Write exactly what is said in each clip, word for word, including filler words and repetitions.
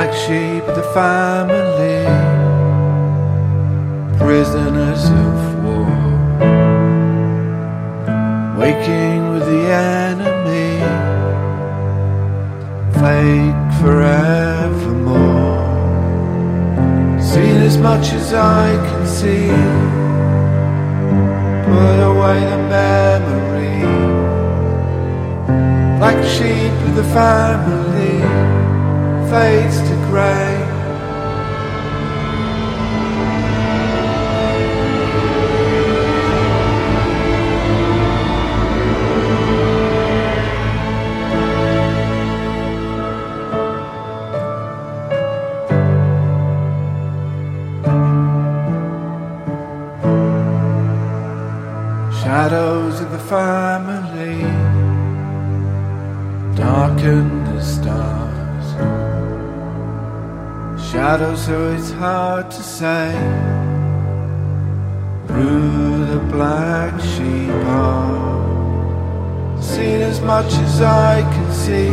black sheep of the family, prisoners of war, waking with the enemy, fate forevermore. Seen as much as I can see, put away the memory, black sheep of the family fades to grey. Shadows of the family darken the stars. Shadows, so it's hard to say who the black sheep are. Seen as much as I can see,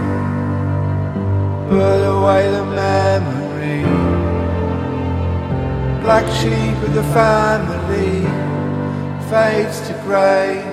put away the memory, black sheep of the family fades to grey.